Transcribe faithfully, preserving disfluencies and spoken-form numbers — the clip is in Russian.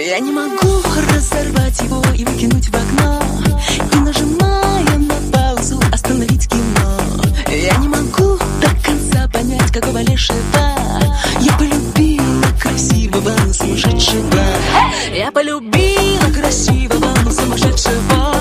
Я не могу разорвать его и выкинуть в окно, и, нажимая на паузу, остановить кино. Я не могу до конца понять, какого лешего я полюбила красивого, но сумасшедшего. Я полюбила красивого, но сумасшедшего.